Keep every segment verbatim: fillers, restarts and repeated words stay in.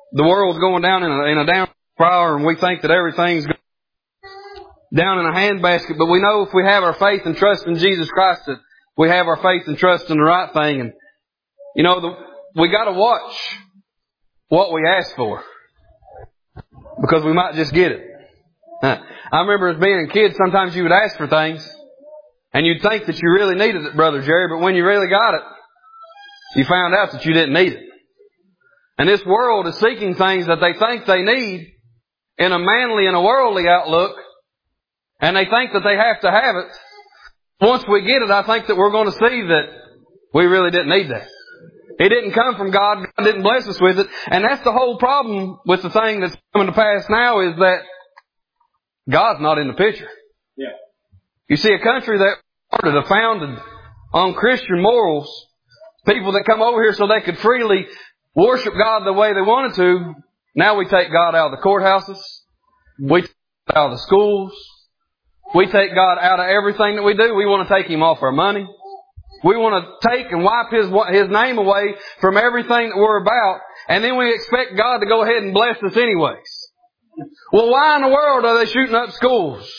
the world's going down in a, in a down spiral, and we think that everything's going down in a handbasket. But we know if we have our faith and trust in Jesus Christ, that we have our faith and trust in the right thing. And, you know, the, we got to watch what we ask for, because we might just get it. I remember as being a kid, sometimes you would ask for things, and you'd think that you really needed it, Brother Jerry, but when you really got it, you found out that you didn't need it. And this world is seeking things that they think they need in a manly and a worldly outlook, and they think that they have to have it. Once we get it, I think that we're going to see that we really didn't need that. It didn't come from God. God didn't bless us with it. And that's the whole problem with the thing that's coming to pass now, is that God's not in the picture. Yeah. You see, a country that started, founded on Christian morals, people that come over here so they could freely worship God the way they wanted to, now we take God out of the courthouses. We take God out of the schools. We take God out of everything that we do. We want to take Him off our money. We want to take and wipe His, His name away from everything that we're about. And then we expect God to go ahead and bless us anyways. Well, why in the world are they shooting up schools?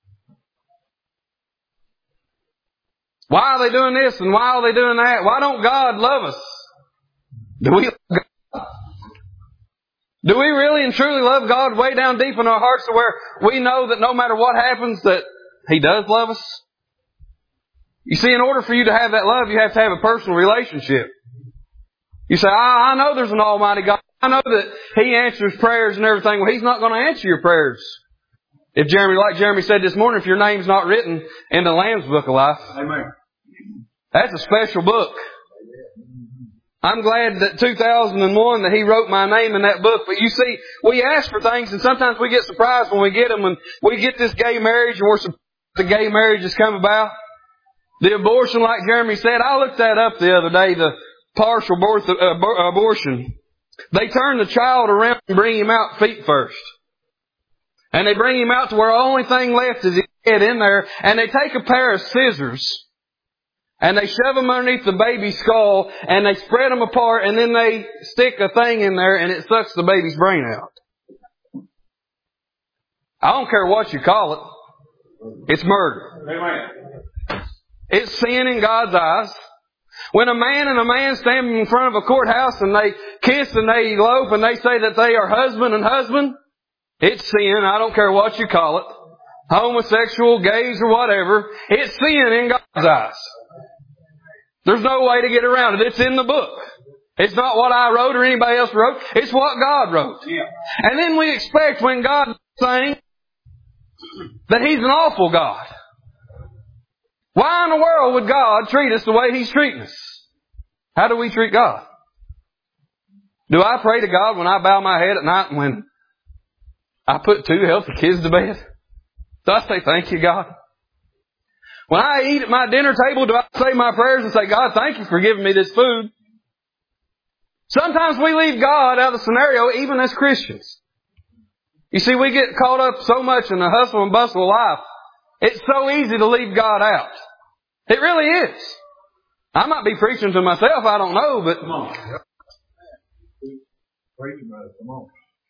Why are they doing this and why are they doing that? Why don't God love us? Do we love God? Do we really and truly love God way down deep in our hearts to where we know that no matter what happens that He does love us? You see, in order for you to have that love, you have to have a personal relationship. You say, I, I know there's an Almighty God. I know that He answers prayers and everything. Well, He's not going to answer your prayers. If Jeremy, like Jeremy said this morning, if your name's not written in the Lamb's Book of Life. Amen. That's a special book. I'm glad that two thousand one that He wrote my name in that book. But you see, we ask for things and sometimes we get surprised when we get them. When we get this gay marriage and we're surprised the gay marriage has come about. The abortion, like Jeremy said, I looked that up the other day, the partial birth, uh, abortion. They turn the child around and bring him out feet first. And they bring him out to where the only thing left is his head in there. And they take a pair of scissors and they shove them underneath the baby's skull and they spread them apart and then they stick a thing in there and it sucks the baby's brain out. I don't care what you call it. It's murder. Amen. It's sin in God's eyes. When a man and a man stand in front of a courthouse and they kiss and they elope and they say that they are husband and husband, it's sin. I don't care what you call it. Homosexual, gays, or whatever. It's sin in God's eyes. There's no way to get around it. It's in the book. It's not what I wrote or anybody else wrote. It's what God wrote. Yeah. And then we expect when God's saying that He's an awful God. Why in the world would God treat us the way He's treating us? How do we treat God? Do I pray to God when I bow my head at night and when I put two healthy kids to bed? Do I say, thank you, God? When I eat at my dinner table, do I say my prayers and say, God, thank you for giving me this food? Sometimes we leave God out of the scenario, even as Christians. You see, we get caught up so much in the hustle and bustle of life. It's so easy to leave God out. It really is. I might be preaching to myself, I don't know, but... Come on. Come on.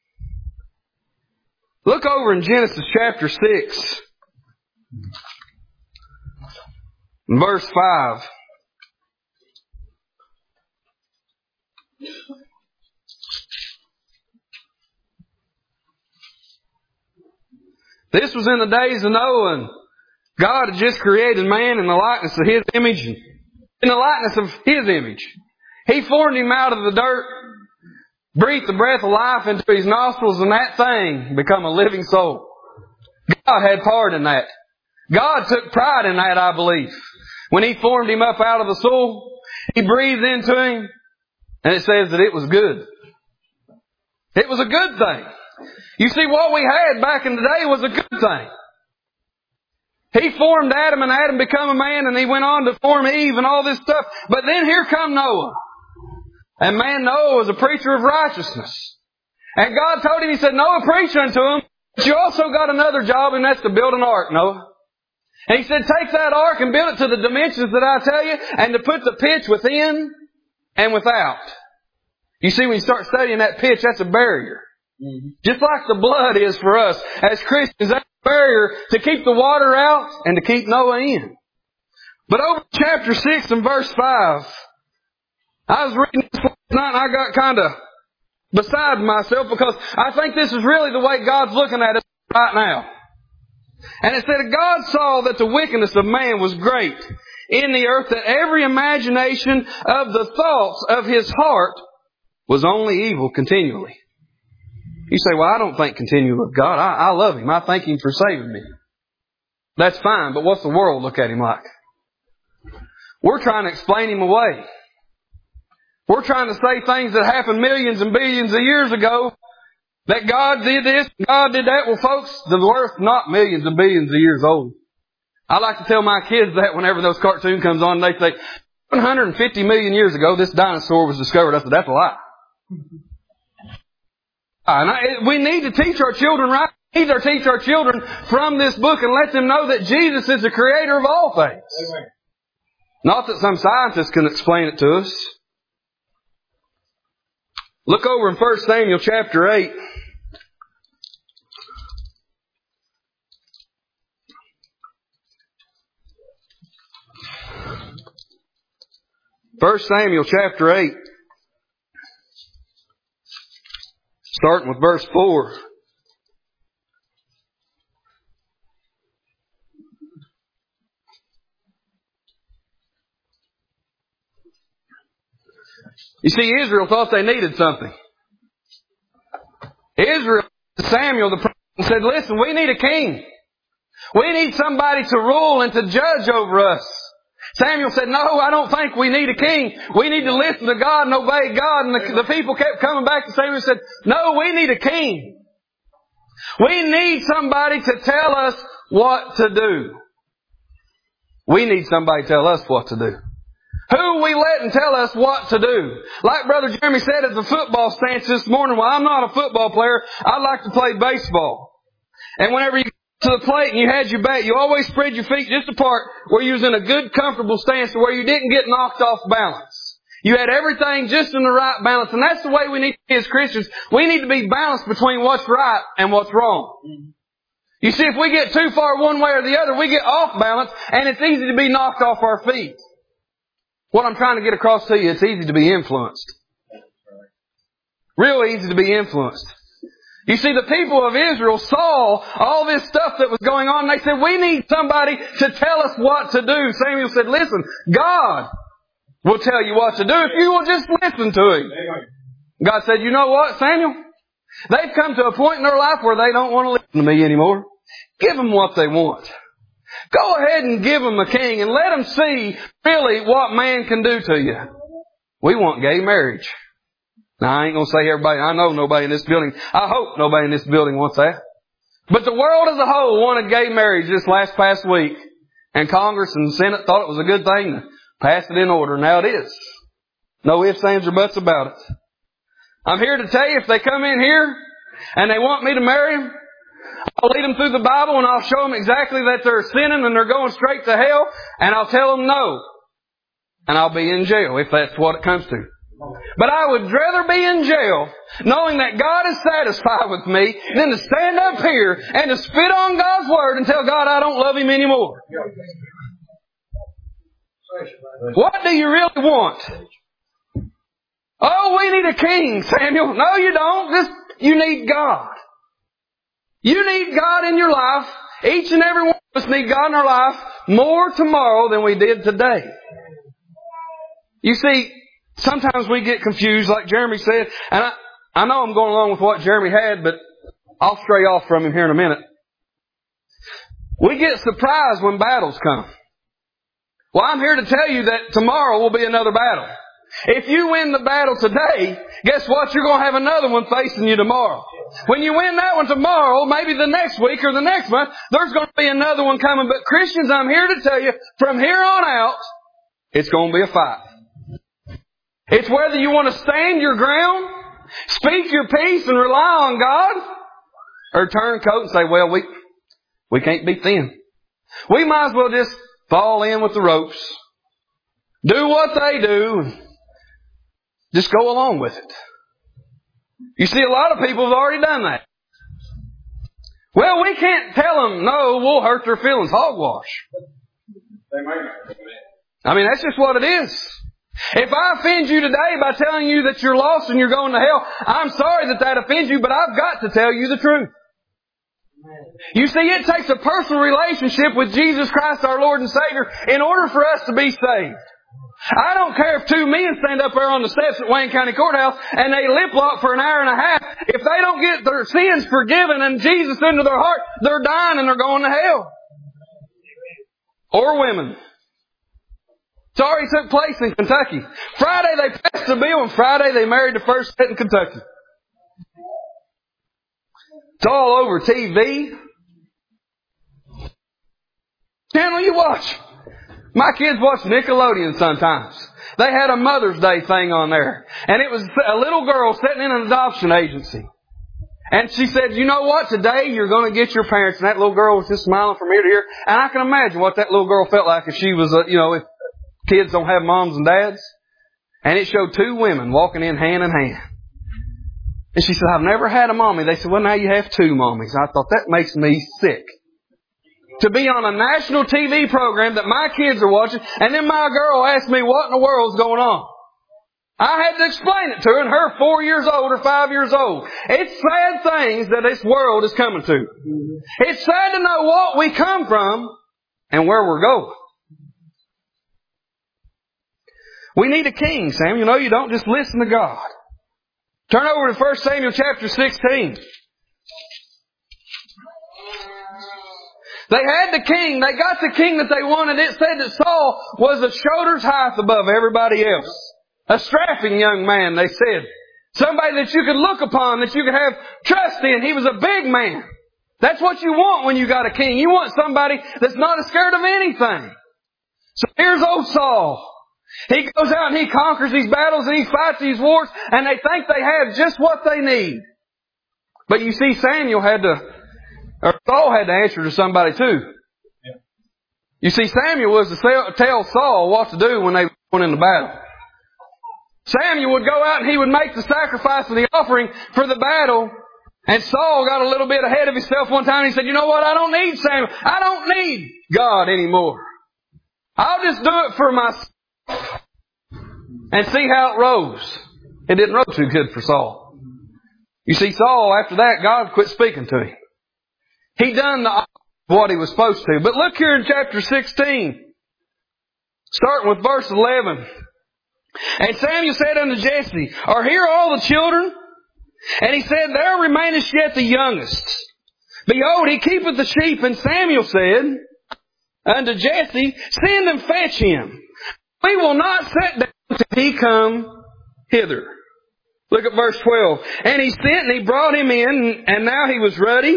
Look over in Genesis chapter six, verse five. This was in the days of Noah, and God had just created man in the likeness of His image, and in the likeness of His image. He formed him out of the dirt, breathed the breath of life into his nostrils, and that thing become a living soul. God had part in that. God took pride in that, I believe. When He formed him up out of the soul, He breathed into him, and it says that it was good. It was a good thing. You see, what we had back in the day was a good thing. He formed Adam, and Adam became a man, and he went on to form Eve and all this stuff. But then here come Noah. And man, Noah was a preacher of righteousness. And God told him, He said, Noah, preach unto him, but you also got another job, and that's to build an ark, Noah. And He said, take that ark and build it to the dimensions that I tell you, and to put the pitch within and without. You see, when you start studying that pitch, that's a barrier. Mm-hmm. Just like the blood is for us as Christians, that's a barrier to keep the water out and to keep Noah in. But over chapter six and verse five, I was reading this last night and I got kind of beside myself because I think this is really the way God's looking at us right now. And it said, God saw that the wickedness of man was great in the earth, that every imagination of the thoughts of his heart was only evil continually. You say, well, I don't think continually of God. I, I love Him. I thank Him for saving me. That's fine, but what's the world look at Him like? We're trying to explain Him away. We're trying to say things that happened millions and billions of years ago, that God did this, God did that. Well, folks, the earth's not millions and billions of years old. I like to tell my kids that whenever those cartoon comes on, they say, one hundred fifty million years ago, this dinosaur was discovered. I said, that's a lie. And I, we need to teach our children right. We need to teach our children from this book and let them know that Jesus is the creator of all things. Amen. Not that some scientists can explain it to us. Look over in First Samuel chapter eight. First Samuel chapter eight. Starting with verse four. You see, Israel thought they needed something. Israel, Samuel the prophet, said, listen, we need a king. We need somebody to rule and to judge over us. Samuel said, no, I don't think we need a king. We need to listen to God and obey God. And the, the people kept coming back to Samuel and said, no, we need a king. We need somebody to tell us what to do. We need somebody to tell us what to do. Who we let and tell us what to do. Like Brother Jeremy said at the football stance this morning, well, I'm not a football player. I like to play baseball. And whenever you to the plate and you had your bat, you always spread your feet just apart where you was in a good, comfortable stance where you didn't get knocked off balance. You had everything just in the right balance. And that's the way we need to be as Christians. We need to be balanced between what's right and what's wrong. You see, if we get too far one way or the other, we get off balance and it's easy to be knocked off our feet. What I'm trying to get across to you, it's easy to be influenced. Real easy to be influenced. You see, the people of Israel saw all this stuff that was going on, and they said, we need somebody to tell us what to do. Samuel said, listen, God will tell you what to do if you will just listen to Him. God said, you know what, Samuel? They've come to a point in their life where they don't want to listen to me anymore. Give them what they want. Go ahead and give them a king and let them see really what man can do to you. We want gay marriage. Now, I ain't going to say everybody, I know nobody in this building, I hope nobody in this building wants that. But the world as a whole wanted gay marriage this last past week. And Congress and the Senate thought it was a good thing to pass it in order. Now it is. No ifs, ands, or buts about it. I'm here to tell you, if they come in here and they want me to marry them, I'll lead them through the Bible and I'll show them exactly that they're sinning and they're going straight to hell. And I'll tell them no. And I'll be in jail if that's what it comes to. But I would rather be in jail knowing that God is satisfied with me than to stand up here and to spit on God's Word and tell God I don't love Him anymore. What do you really want? Oh, we need a king, Samuel. No, you don't. Just, you need God. You need God in your life. Each and every one of us need God in our life more tomorrow than we did today. You see, sometimes we get confused, like Jeremy said, and I, I know I'm going along with what Jeremy had, but I'll stray off from him here in a minute. We get surprised when battles come. Well, I'm here to tell you that tomorrow will be another battle. If you win the battle today, guess what? You're going to have another one facing you tomorrow. When you win that one tomorrow, maybe the next week or the next month, there's going to be another one coming. But Christians, I'm here to tell you, from here on out, it's going to be a fight. It's whether you want to stand your ground, speak your peace and rely on God, or turn coat and say, well, we, we can't beat them. We might as well just fall in with the ropes, do what they do, just go along with it. You see, a lot of people have already done that. Well, we can't tell them, no, we'll hurt their feelings. Hogwash. I mean, that's just what it is. If I offend you today by telling you that you're lost and you're going to hell, I'm sorry that that offends you, but I've got to tell you the truth. You see, it takes a personal relationship with Jesus Christ, our Lord and Savior, in order for us to be saved. I don't care if two men stand up there on the steps at Wayne County Courthouse and they lip lock for an hour and a half. If they don't get their sins forgiven and Jesus into their heart, they're dying and they're going to hell. Or women. It's already took place in Kentucky. Friday they passed the bill and Friday they married the first set in Kentucky. It's all over T V. Channel you watch. My kids watch Nickelodeon sometimes. They had a Mother's Day thing on there. And it was a little girl sitting in an adoption agency. And she said, you know what? Today you're going to get your parents. And that little girl was just smiling from ear to ear. And I can imagine what that little girl felt like if she was, a, you know, if kids don't have moms and dads. And it showed two women walking in hand in hand. And she said, I've never had a mommy. They said, well, now you have two mommies. I thought, that makes me sick. To be on a national T V program that my kids are watching, and then my girl asked me what in the world's going on. I had to explain it to her, and her four years old or five years old. It's sad things that this world is coming to. It's sad to know what we come from and where we're going. We need a king, Sam. You know, you don't just listen to God. Turn over to First Samuel chapter sixteen. They had the king. They got the king that they wanted. It said that Saul was a shoulder's height above everybody else. A strapping young man, they said. Somebody that you could look upon, that you could have trust in. He was a big man. That's what you want when you got a king. You want somebody that's not scared of anything. So here's old Saul. He goes out and he conquers these battles and he fights these wars, and they think they have just what they need. But you see, Samuel had to, or Saul had to answer to somebody too. Yeah. You see, Samuel was to tell Saul what to do when they went into battle. Samuel would go out and he would make the sacrifice of the offering for the battle. And Saul got a little bit ahead of himself one time. He said, you know what? I don't need Samuel. I don't need God anymore. I'll just do it for myself and see how it rose. It didn't roll too good for Saul. You see, Saul, after that, God quit speaking to him. He done the what he was supposed to. But look here in chapter sixteen, starting with verse eleven. And Samuel said unto Jesse, are here all the children? And he said, there remaineth yet the youngest. Behold, he keepeth the sheep. And Samuel said unto Jesse, send and fetch him. We will not sit down till he come hither. Look at verse twelve. And he sent and he brought him in, and now he was ruddy,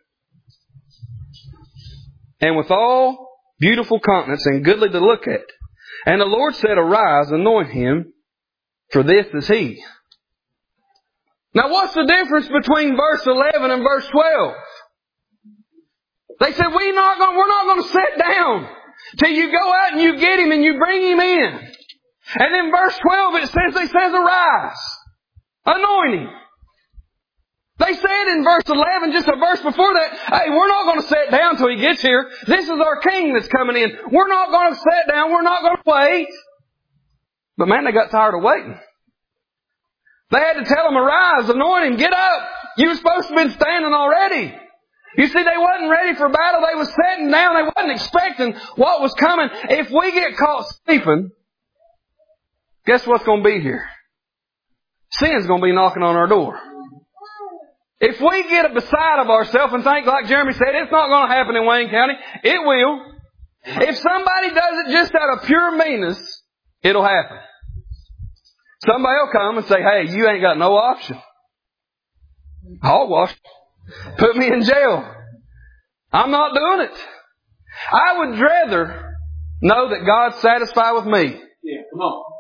and withal beautiful countenance, and goodly to look at. And the Lord said, arise, anoint him, for this is he. Now what's the difference between verse eleven and verse twelve? They said, we not going, we're not going to sit down till you go out and you get him and you bring him in. And then verse twelve, it says, they says, arise, anoint him. They said in verse eleven, just a verse before that, hey, we're not going to sit down till he gets here. This is our king that's coming in. We're not going to sit down. We're not going to wait. But man, they got tired of waiting. They had to tell him, arise, anoint him, get up. You were supposed to have been standing already. You see, they wasn't ready for battle. They was sitting down. They wasn't expecting what was coming. If we get caught sleeping, guess what's going to be here? Sin's going to be knocking on our door. If we get beside of ourselves and think, like Jeremy said, it's not going to happen in Wayne County, it will. If somebody does it just out of pure meanness, it'll happen. Somebody will come and say, hey, you ain't got no option. Hogwash. Put me in jail. I'm not doing it. I would rather know that God's satisfied with me. Yeah, come on.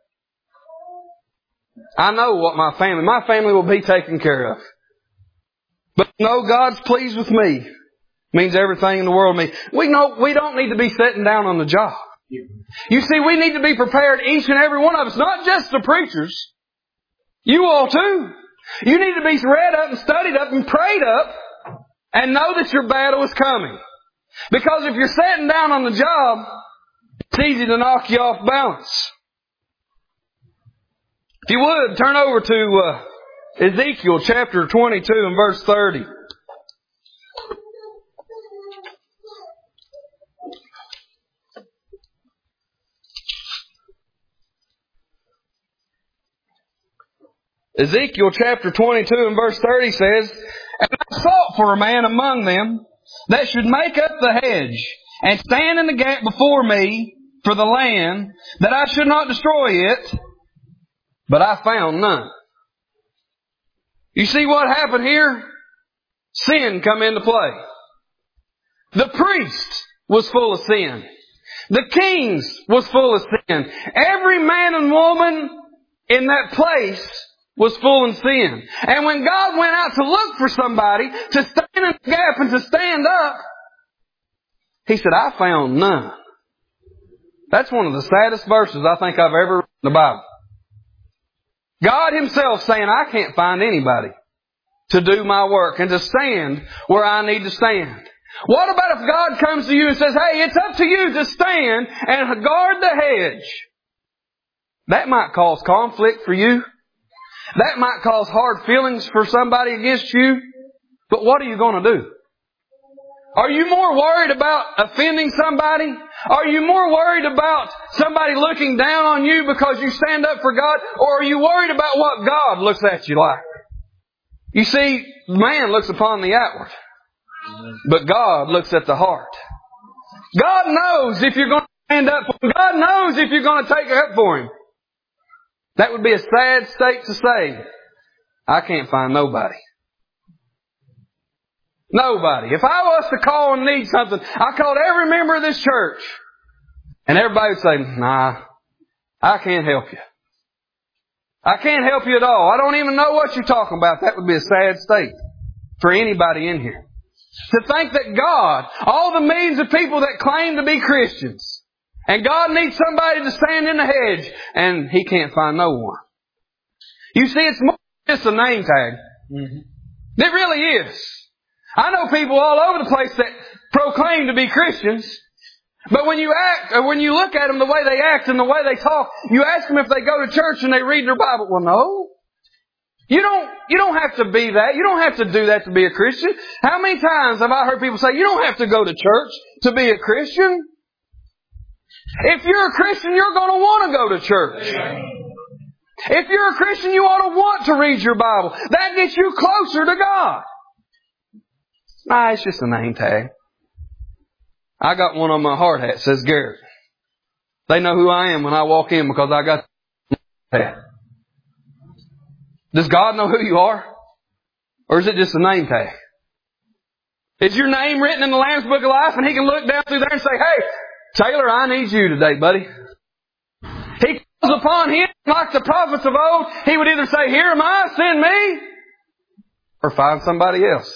I know what my family, my family will be taken care of. But no, God's pleased with me means everything in the world to me. We know we don't need to be sitting down on the job. You see, we need to be prepared, each and every one of us, not just the preachers. You all too. You need to be read up and studied up and prayed up and know that your battle is coming. Because if you're sitting down on the job, it's easy to knock you off balance. If you would, turn over to uh, Ezekiel chapter twenty-two and verse thirty. Ezekiel chapter twenty-two and verse thirty says, "And I sought for a man among them that should make up the hedge and stand in the gap before me for the land, that I should not destroy it, but I found none." You see what happened here? Sin come into play. The priest was full of sin. The kings was full of sin. Every man and woman in that place was full of sin. And when God went out to look for somebody to stand in the gap and to stand up, He said, "I found none." That's one of the saddest verses I think I've ever read in the Bible. God Himself saying, I can't find anybody to do my work and to stand where I need to stand. What about if God comes to you and says, "Hey, it's up to you to stand and guard the hedge"? That might cause conflict for you. That might cause hard feelings for somebody against you. But what are you going to do? Are you more worried about offending somebody? Are you more worried about somebody looking down on you because you stand up for God? Or are you worried about what God looks at you like? You see, man looks upon the outward, but God looks at the heart. God knows if you're going to stand up for Him. God knows if you're going to take up for Him. That would be a sad state to say, I can't find nobody. Nobody. If I was to call and need something, I called every member of this church, and everybody would say, "Nah, I can't help you. I can't help you at all. I don't even know what you're talking about." That would be a sad state for anybody in here. To think that God, all the millions of people that claim to be Christians, and God needs somebody to stand in the hedge, and He can't find no one. You see, it's more than just a name tag. Mm-hmm. It really is. I know people all over the place that proclaim to be Christians, but when you act, or when you look at them, the way they act and the way they talk, you ask them if they go to church and they read their Bible. Well, no. You don't, you don't have to be that. You don't have to do that to be a Christian. How many times have I heard people say, you don't have to go to church to be a Christian? If you're a Christian, you're going to want to go to church. If you're a Christian, you ought to want to read your Bible. That gets you closer to God. Nah, it's just a name tag. I got one on my hard hat that says Garrett. They know who I am when I walk in because I got the hat. Does God know who you are? Or is it just a name tag? Is your name written in the Lamb's Book of Life and He can look down through there and say, "Hey, Taylor, I need you today, buddy." He calls upon him like the prophets of old. He would either say, "Here am I, send me," or find somebody else.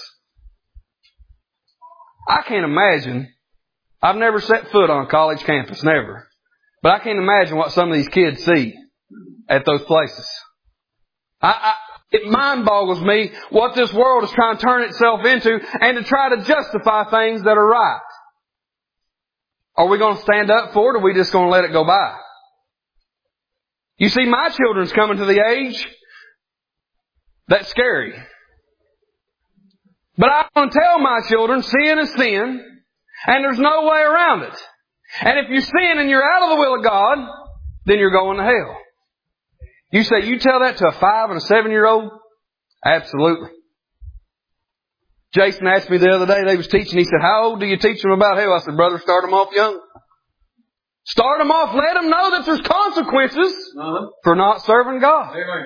I can't imagine. I've never set foot on a college campus, never. But I can't imagine what some of these kids see at those places. I, I, it mind boggles me what this world is trying to turn itself into and to try to justify things that are right. Are we going to stand up for it, or are we just going to let it go by? You see, my children's coming to the age that's scary. But I want to tell my children, sin is sin, and there's no way around it. And if you sin and you're out of the will of God, then you're going to hell. You say, you tell that to a five and a seven-year-old? Absolutely. Jason asked me the other day, they was teaching, he said, "How old do you teach them about hell?" I said, "Brother, start them off young. Start them off, let them know that there's consequences uh-huh. for not serving God." Amen.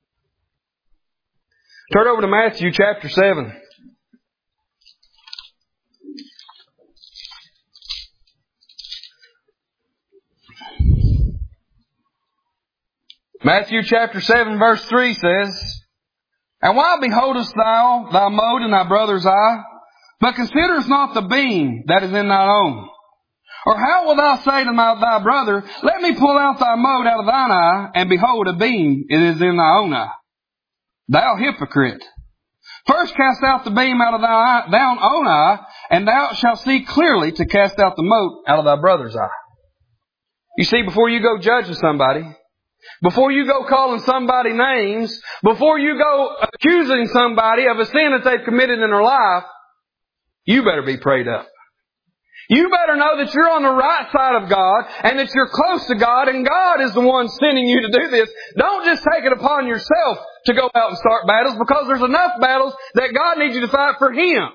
Turn over to Matthew chapter seven. Matthew chapter seven verse three says, "And why beholdest thou thy mote in thy brother's eye, but considerest not the beam that is in thine own? Or how wilt thou say to my, thy brother, Let me pull out thy mote out of thine eye, and behold, a beam it is in thy own eye? Thou hypocrite! First cast out the beam out of thy thine own eye, and thou shalt see clearly to cast out the mote out of thy brother's eye. You see, before you go judging somebody, before you go calling somebody names, before you go accusing somebody of a sin that they've committed in their life, you better be prayed up. You better know that you're on the right side of God and that you're close to God and God is the one sending you to do this. Don't just take it upon yourself to go out and start battles, because there's enough battles that God needs you to fight for Him.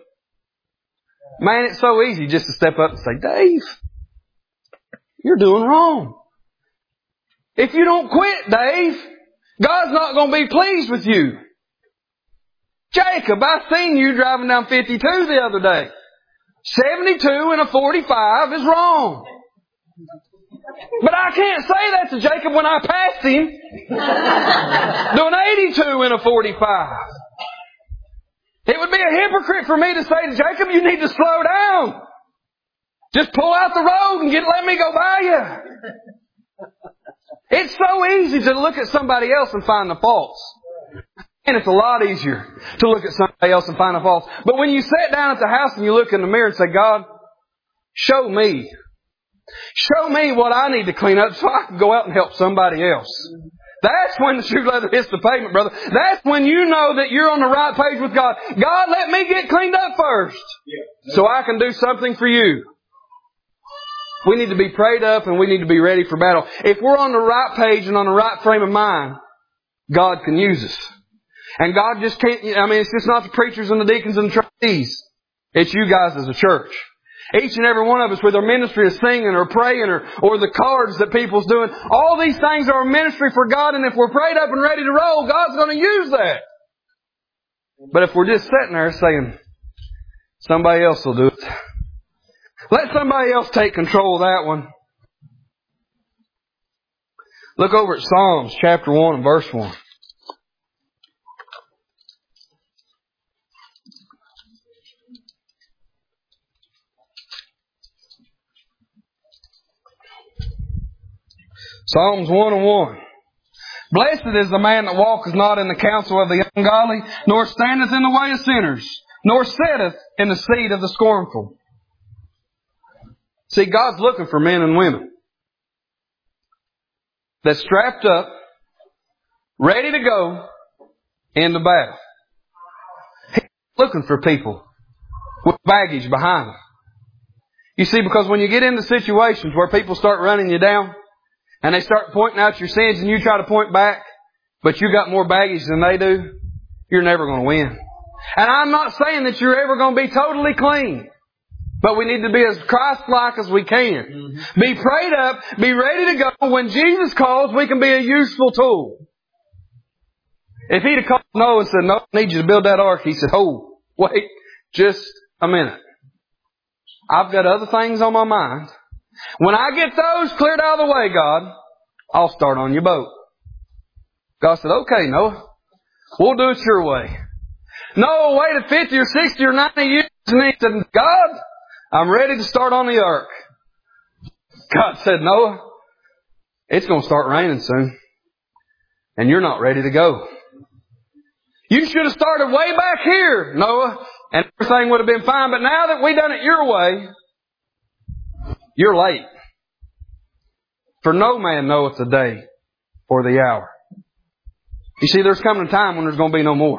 Man, it's so easy just to step up and say, Dave, you're doing wrong. If you don't quit, Dave, God's not going to be pleased with you. Jacob, I seen you driving down fifty-two the other day. seventy-two and a forty-five is wrong. But I can't say that to Jacob when I passed him doing eighty-two and a forty-five. It would be a hypocrite for me to say to Jacob, you need to slow down. Just pull out the road and get, let me go by you. It's so easy to look at somebody else and find the faults. And it's a lot easier to look at somebody else and find the faults. But when you sit down at the house and you look in the mirror and say, God, show me. Show me what I need to clean up so I can go out and help somebody else. That's when the shoe leather hits the pavement, brother. That's when you know that you're on the right page with God. God, let me get cleaned up first so I can do something for you. We need to be prayed up and we need to be ready for battle. If we're on the right page and on the right frame of mind, God can use us. And God just can't, I mean, it's just not the preachers and the deacons and the trustees. It's you guys as a church. Each and every one of us with our ministry of singing or praying or, or the cards that people's doing. All these things are a ministry for God, and if we're prayed up and ready to roll, God's going to use that. But if we're just sitting there saying, somebody else will do it. Let somebody else take control of that one. Look over at Psalms chapter one and verse one. Psalms one and one. Blessed is the man that walketh not in the counsel of the ungodly, nor standeth in the way of sinners, nor sitteth in the seat of the scornful. See, God's looking for men and women that's strapped up, ready to go into battle. He's looking for people with baggage behind them. You see, because when you get into situations where people start running you down, and they start pointing out your sins and you try to point back, but you got more baggage than they do, you're never going to win. And I'm not saying that you're ever going to be totally clean. But we need to be as Christ-like as we can. Mm-hmm. Be prayed up, be ready to go. When Jesus calls, we can be a useful tool. If he'd have called Noah and said, no, I need you to build that ark, he said, oh, wait just a minute. I've got other things on my mind. When I get those cleared out of the way, God, I'll start on your boat. God said, okay, Noah, we'll do it your way. Noah waited fifty or sixty or ninety years and he said, God, I'm ready to start on the ark. God said, Noah, it's going to start raining soon. And you're not ready to go. You should have started way back here, Noah, and everything would have been fine. But now that we've done it your way, you're late. For no man knoweth the day or the hour. You see, there's coming a time when there's going to be no more.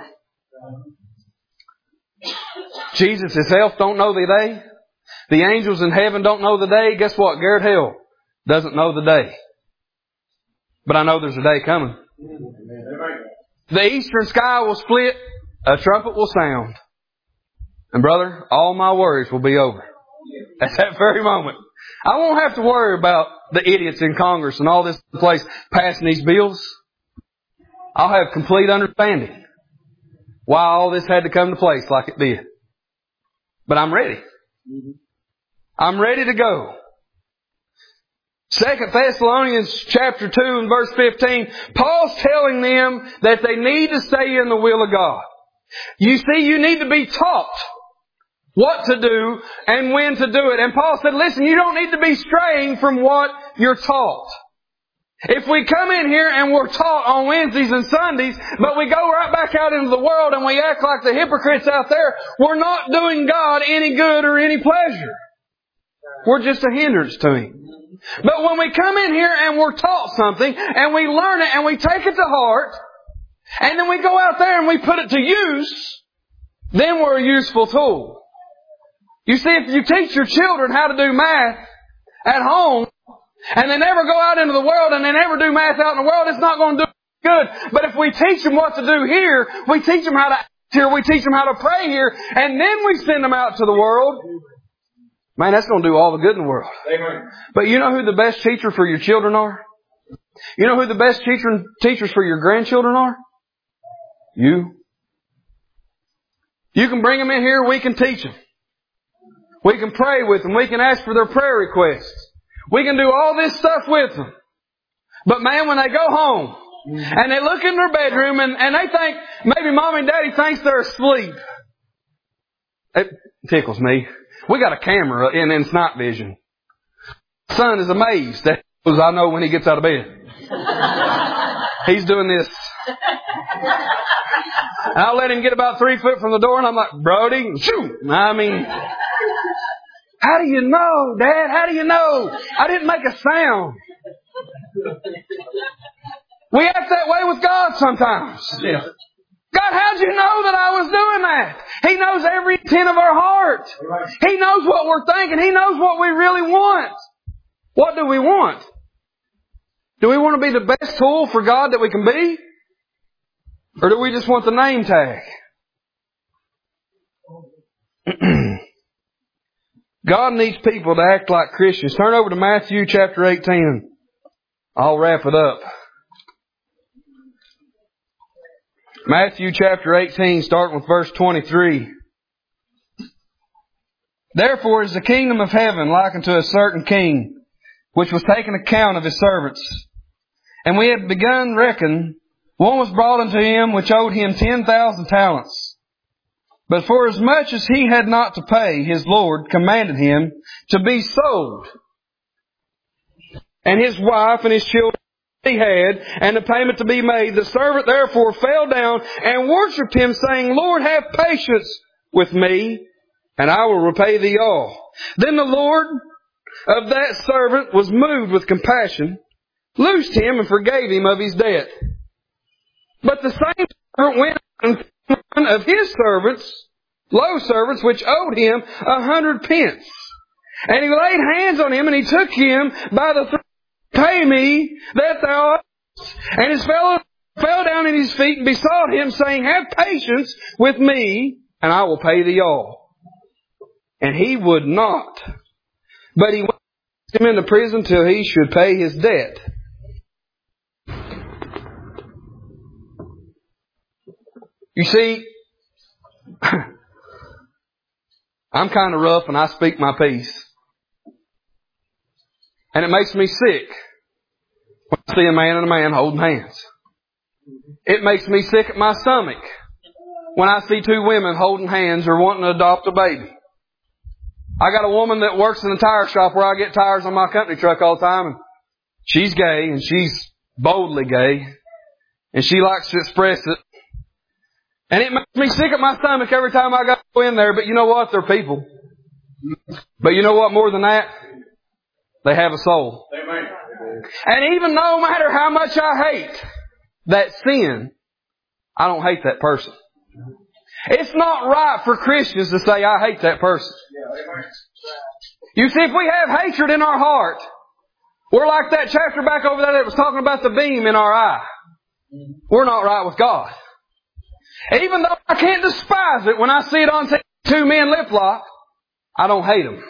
Jesus himself don't know the day. The angels in heaven don't know the day. Guess what? Garrett Hill doesn't know the day. But I know there's a day coming. The eastern sky will split. A trumpet will sound. And brother, all my worries will be over. At that very moment. I won't have to worry about the idiots in Congress and all this place passing these bills. I'll have complete understanding why all this had to come to place like it did. But I'm ready. I'm ready to go. Second Thessalonians chapter two and verse fifteen, Paul's telling them that they need to stay in the will of God. You see, you need to be taught what to do and when to do it. And Paul said, listen, you don't need to be straying from what you're taught. If we come in here and we're taught on Wednesdays and Sundays, but we go right back out into the world and we act like the hypocrites out there, we're not doing God any good or any pleasure. We're just a hindrance to Him. But when we come in here and we're taught something and we learn it and we take it to heart, and then we go out there and we put it to use, then we're a useful tool. You see, if you teach your children how to do math at home, and they never go out into the world and they never do math out in the world, it's not going to do good. But if we teach them what to do here, we teach them how to act here, we teach them how to pray here, and then we send them out to the world, man, that's going to do all the good in the world. Amen. But you know who the best teacher for your children are? You know who the best teacher, teachers for your grandchildren are? You. You can bring them in here, we can teach them. We can pray with them, we can ask for their prayer requests. We can do all this stuff with them. But man, when they go home and they look in their bedroom and, and they think, maybe Mom and Daddy thinks they're asleep. It tickles me. We got a camera in, in night vision. Son is amazed. That I know when he gets out of bed. He's doing this. And I'll let him get about three foot from the door and I'm like, Brody, shoo. I mean, how do you know, Dad? How do you know? I didn't make a sound. We act that way with God sometimes. Yeah. God, how'd you know that I was doing that? He knows every intent of our heart. He knows what we're thinking. He knows what we really want. What do we want? Do we want to be the best tool for God that we can be? Or do we just want the name tag? God needs people to act like Christians. Turn over to Matthew chapter eighteen. I'll wrap it up. Matthew chapter eighteen, starting with verse twenty-three. Therefore is the kingdom of heaven like unto a certain king, which was taking account of his servants. And we had begun reckon, one was brought unto him which owed him ten thousand talents. But for as much as he had not to pay, his Lord commanded him to be sold, and his wife and his children he had, and the payment to be made. The servant therefore fell down and worshipped him, saying, Lord, have patience with me, and I will repay thee all. Then the Lord of that servant was moved with compassion, loosed him, and forgave him of his debt. But the same servant went and found one of his servants, low servants, which owed him a hundred pence. And he laid hands on him, and he took him by the throat, pay me that thou owest. And his fellow fell down at his feet and besought him, saying, have patience with me, and I will pay thee all. And he would not, but he went him into prison till he should pay his debt. You see, I'm kind of rough and I speak my piece. And it makes me sick when I see a man and a man holding hands. It makes me sick at my stomach when I see two women holding hands or wanting to adopt a baby. I got a woman that works in a tire shop where I get tires on my company truck all the time. And she's gay and she's boldly gay. And she likes to express it. And it makes me sick at my stomach every time I go in there. But you know what? They're people. But you know what more than that? They have a soul. Amen. And even no matter how much I hate that sin, I don't hate that person. It's not right for Christians to say, I hate that person. You see, if we have hatred in our heart, we're like that chapter back over there that was talking about the beam in our eye. We're not right with God. Even though I can't despise it when I see it on T V, two men lip lock, I don't hate them.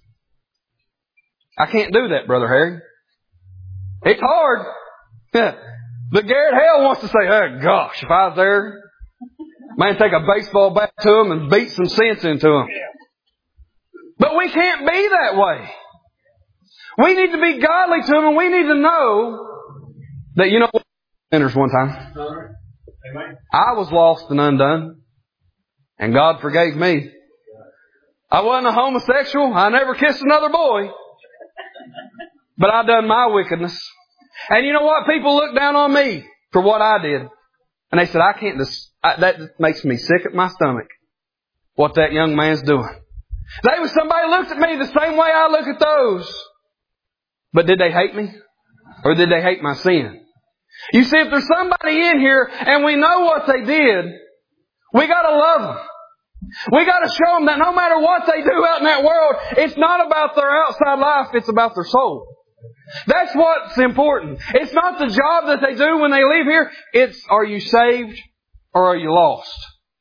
I can't do that, Brother Harry. It's hard. But Garrett Hale wants to say, oh gosh, if I was there, man, take a baseball bat to them and beat some sense into them. But we can't be that way. We need to be godly to them, and we need to know that, you know what, sinners one time. I was lost and undone, and God forgave me. I wasn't a homosexual. I never kissed another boy. But I done my wickedness. And you know what? People look down on me for what I did. And they said, I can't, dis- I, that makes me sick at my stomach, what that young man's doing. They was somebody looked at me the same way I look at those. But did they hate me? Or did they hate my sin? You see, if there's somebody in here and we know what they did, we gotta love them. We gotta show them that no matter what they do out in that world, it's not about their outside life, it's about their soul. That's what's important. It's not the job that they do when they leave here. It's, are you saved or are you lost?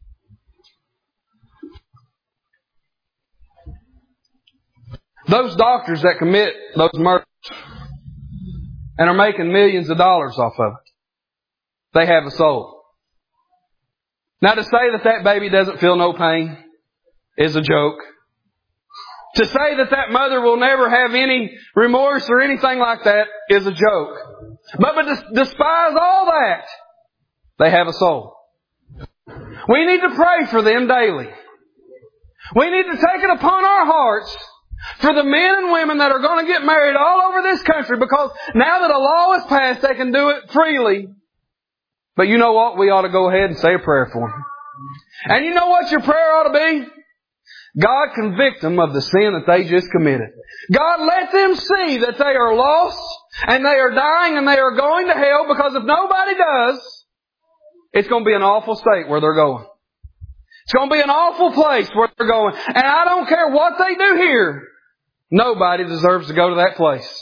Those doctors that commit those murders and are making millions of dollars off of it, they have a soul. Now, to say that that baby doesn't feel no pain is a joke. To say that that mother will never have any remorse or anything like that is a joke. But, but despise all that, they have a soul. We need to pray for them daily. We need to take it upon our hearts for the men and women that are going to get married all over this country, because now that a law is passed, they can do it freely. But you know what? We ought to go ahead and say a prayer for them. And you know what your prayer ought to be? God, convict them of the sin that they just committed. God, let them see that they are lost and they are dying and they are going to hell, because if nobody does, it's going to be an awful state where they're going. It's going to be an awful place where they're going. And I don't care what they do here. Nobody deserves to go to that place.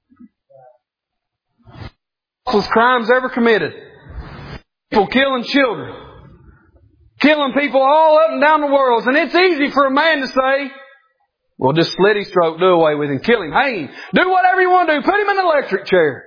Awful crimes ever committed. People killing children. Killing people all up and down the world. And it's easy for a man to say, well, just slit his throat, do away with him, kill him, hang him, do whatever you want to do, put him in an electric chair.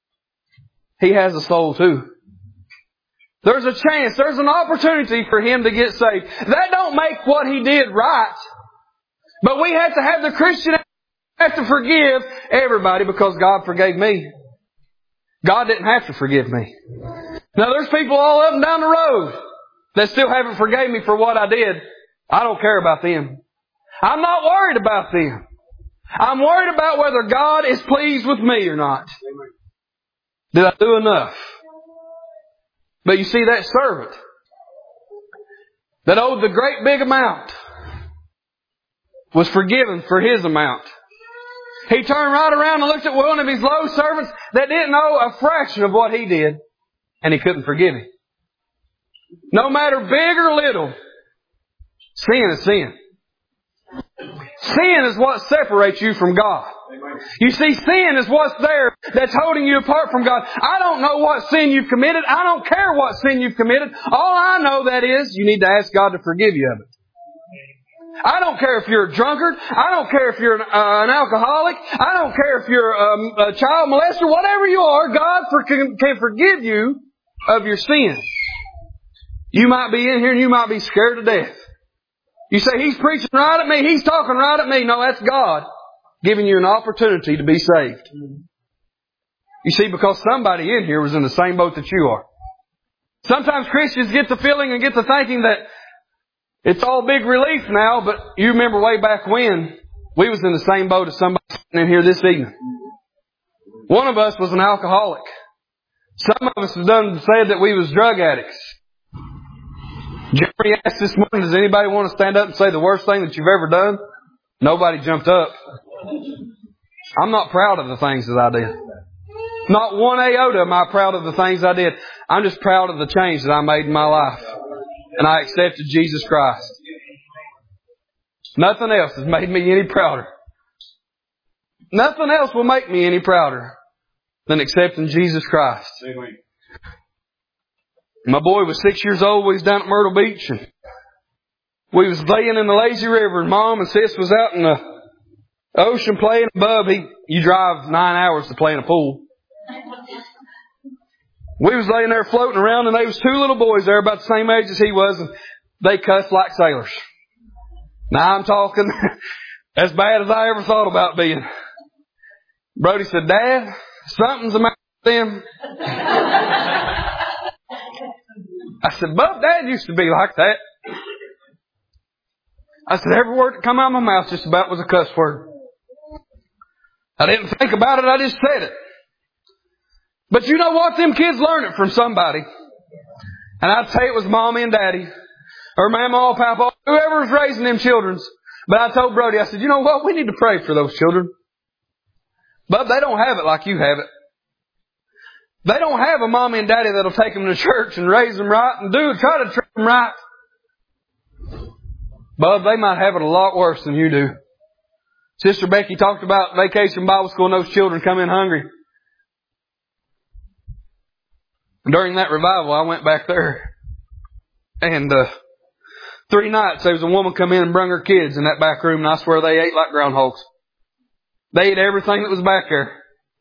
He has a soul too. There's a chance, there's an opportunity for him to get saved. That don't make what he did right. But we have to have the Christian have to forgive everybody, because God forgave me. God didn't have to forgive me. Now there's people all up and down the road that still haven't forgave me for what I did. I don't care about them. I'm not worried about them. I'm worried about whether God is pleased with me or not. Did I do enough? But you see, that servant that owed the great big amount was forgiven for his amount. He turned right around and looked at one of his low servants that didn't owe a fraction of what he did, and he couldn't forgive him. No matter big or little, sin is sin. Sin is what separates you from God. You see, sin is what's there that's holding you apart from God. I don't know what sin you've committed. I don't care what sin you've committed. All I know that is you need to ask God to forgive you of it. I don't care if you're a drunkard. I don't care if you're an, uh, an alcoholic. I don't care if you're um, a child molester. Whatever you are, God for, can, can forgive you of your sin. You might be in here and you might be scared to death. You say, he's preaching right at me. He's talking right at me. No, that's God giving you an opportunity to be saved. You see, because somebody in here was in the same boat that you are. Sometimes Christians get the feeling and get the thinking that it's all big relief now, but you remember way back when we was in the same boat as somebody sitting in here this evening. One of us was an alcoholic. Some of us have done said that we was drug addicts. Jeremy asked this morning, does anybody want to stand up and say the worst thing that you've ever done? Nobody jumped up. I'm not proud of the things that I did. Not one iota am I proud of the things I did. I'm just proud of the change that I made in my life. And I accepted Jesus Christ. Nothing else has made me any prouder. Nothing else will make me any prouder than accepting Jesus Christ. Amen. My boy was six years old. We was down at Myrtle Beach, and we was laying in the lazy river, and Mom and Sis was out in the ocean playing. Bub, he, you drive nine hours to play in a pool. We was laying there floating around, and there was two little boys there about the same age as he was, and they cussed like sailors. Now I'm talking as bad as I ever thought about being. Brody said, Dad, something's the matter with them. I said, Bub, Dad used to be like that. I said, every word that come out of my mouth just about was a cuss word. I didn't think about it, I just said it. But you know what? Them kids learn it from somebody. And I'd say it was Mommy and Daddy, or Mama or Papa, whoever was raising them children. But I told Brody, I said, you know what? We need to pray for those children. But they don't have it like you have it. They don't have a Mommy and Daddy that'll take them to church and raise them right and do try to treat them right. Bub, they might have it a lot worse than you do. Sister Becky talked about Vacation Bible School and those children come in hungry. During that revival, I went back there. And uh, three nights, there was a woman come in and bring her kids in that back room, and I swear they ate like groundhogs. They ate everything that was back there.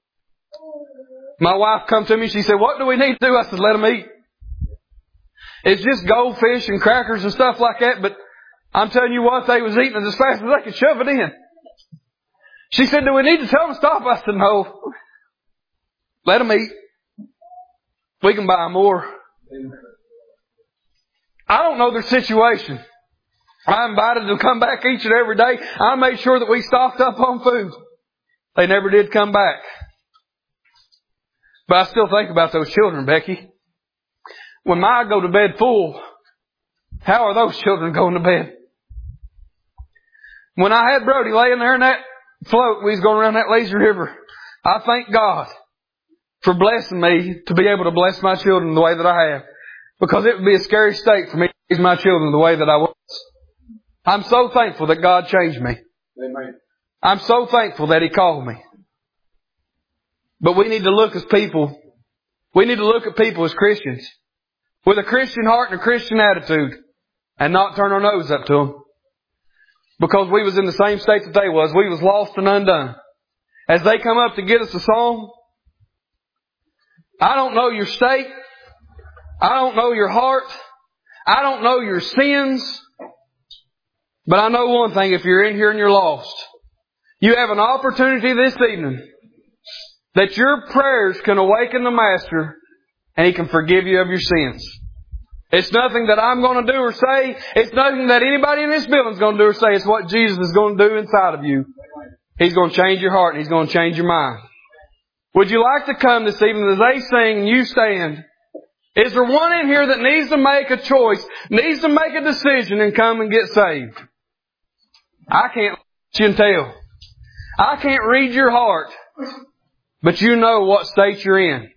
My wife come to me, she said, what do we need to do? I said, let them eat. It's just goldfish and crackers and stuff like that, but I'm telling you what, they was eating it as fast as they could shove it in. She said, do we need to tell them to stop? I said, no. Let them eat. We can buy more. I don't know their situation. I invited them to come back each and every day. I made sure that we stocked up on food. They never did come back. But I still think about those children, Becky. When I go to bed full, how are those children going to bed? When I had Brody laying there in that float, we was going around that lazy river. I thank God for blessing me to be able to bless my children the way that I have. Because it would be a scary state for me to raise my children the way that I was. I'm so thankful that God changed me. Amen. I'm so thankful that He called me. But we need to look as people. We need to look at people as Christians. With a Christian heart and a Christian attitude. And not turn our nose up to them. Because we was in the same state that they was. We was lost and undone. As they come up to get us a song, I don't know your state. I don't know your heart. I don't know your sins. But I know one thing, if you're in here and you're lost, you have an opportunity this evening that your prayers can awaken the Master and He can forgive you of your sins. It's nothing that I'm going to do or say. It's nothing that anybody in this building is going to do or say. It's what Jesus is going to do inside of you. He's going to change your heart and He's going to change your mind. Would you like to come this evening as they sing and you stand? Is there one in here that needs to make a choice, needs to make a decision and come and get saved? I can't let you tell. I can't read your heart. But you know what state you're in.